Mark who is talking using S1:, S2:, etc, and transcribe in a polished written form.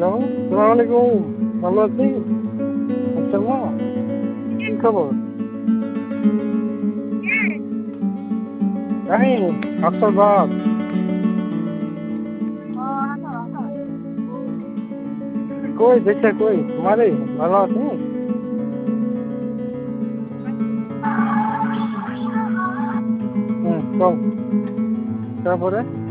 S1: Hello, সালাম আলাইকুম। ভালো আছি? আচ্ছা মা, কি খবর? আমি আফসার বাদ। কই দেখছে কই? মারে ভালো আছি? হুম, কও। তারপরে?